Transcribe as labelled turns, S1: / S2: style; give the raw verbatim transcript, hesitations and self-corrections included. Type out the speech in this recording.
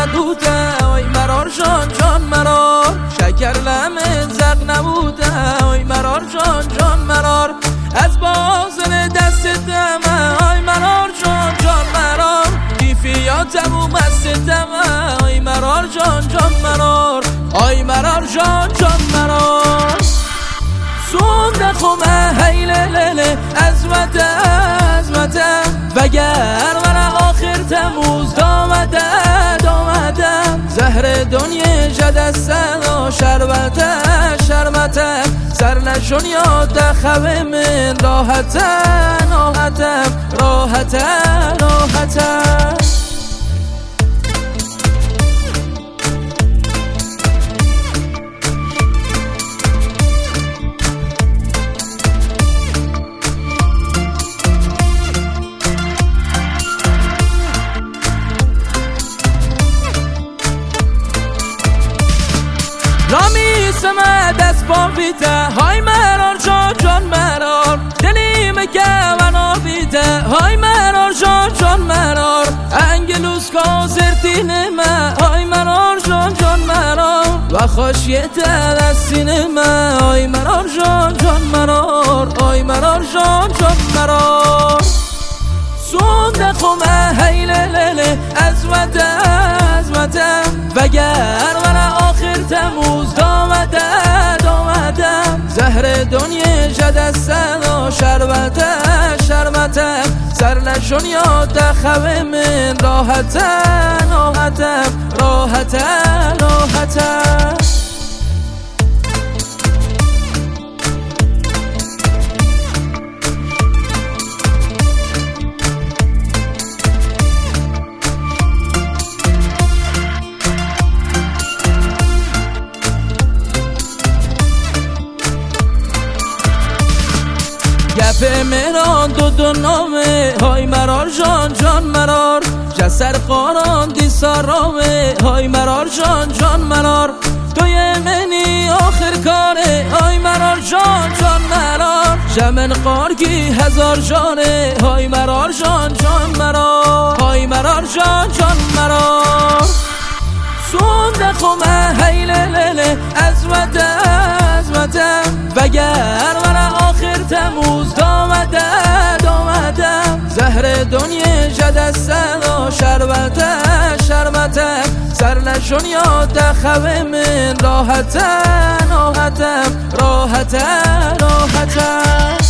S1: ندوده آی مرار جان جان مرار شکر لمه زق نبوده آی مرار جان جان مرار از بازن دستتم آی مرار جان جان مرار بیفیاتم و مستتم آی مرار جان جان مرار آی مرار جان جان مرار سونده خومه هیله لیله عظمت عظمت وگر من آخر تموز دامده دامده زهر دنیا جدستن و شربت شربت سر نشون یاد خوه من راحتن راحتم راحتن راحتن رامی سمه دست با بیته های مرار جان جان مرار دلیم که ونا بیته های مرار جان جان مرار انگلوس کا زرتین ما های مرار جان جان مرار و خوشیت دستین ما های مرار جان جان مرار های مرار جان جان مرار سونده خومه هیله لیله عظمت عظمت وگر من آخر تموز دامده دامده زهر دنیا جدستن و شربت شربت سر نشون یاد خوه من راحتن راحتم راحتن راحتن گپ مران دو دو نامه های مرار جان جان مرار جسر قاران دی سارامه های مرار جان جان مرار توی منی آخر کاره های مرار جان جان مرار جمن قارگی هزار جانه های مرار جان جان مرار های مرار جان جان مرار سونده خومه هیله لیله عظمت عظمت وگر من آخر تموز دامده دامده زهر دنیا جدستن و شربت شربت سر نشون یاد خوه من راحتن راحتم راحتن راحتن